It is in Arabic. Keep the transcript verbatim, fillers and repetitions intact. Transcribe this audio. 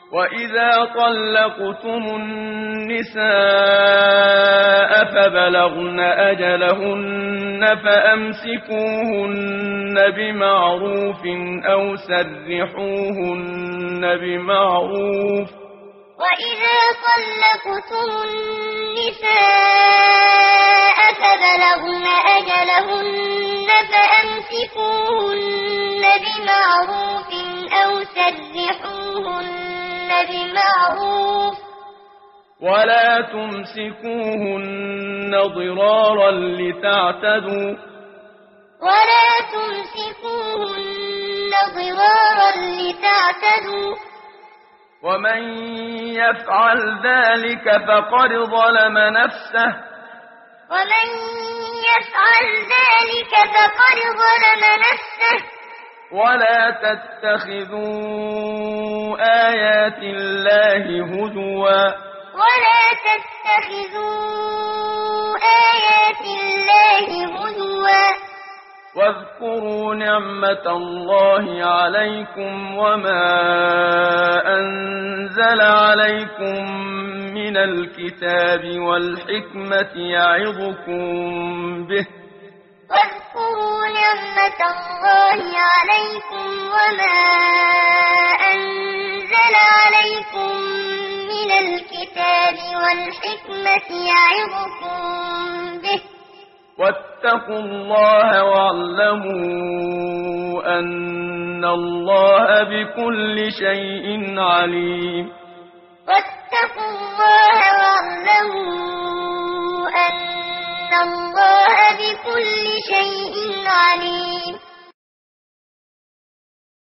وإذا طلقتم النساء فبلغن أجلهن فأمسكوهن بمعروف أو سرحوهن بمعروف. وإذا طلقتم النساء فبلغن أجلهن فأمسكوهن بمعروف أو سرحوهن بمعروف. ولا تمسكوهن ضرارا لتعتدوا. ولا تمسكوهن ضرارا لتعتدوا. ومن يفعل ذلك فقد ظلم نفسه. ومن يفعل ذلك فقد ظلم نفسه. ولا تتخذوا آيات الله هزوا. ولا تتخذوا آيات الله هزوا. واذكروا نعمة الله عليكم وما أنزل عليكم من الكتاب والحكمة يعظكم به. واذكروا نعمة الله عليكم وما أنزل عليكم من الكتاب والحكمة يعظكم به. واتقوا الله واعلموا أن الله بكل شيء عليم. واتقوا الله واعلموا أن الله بكل شيء عليم.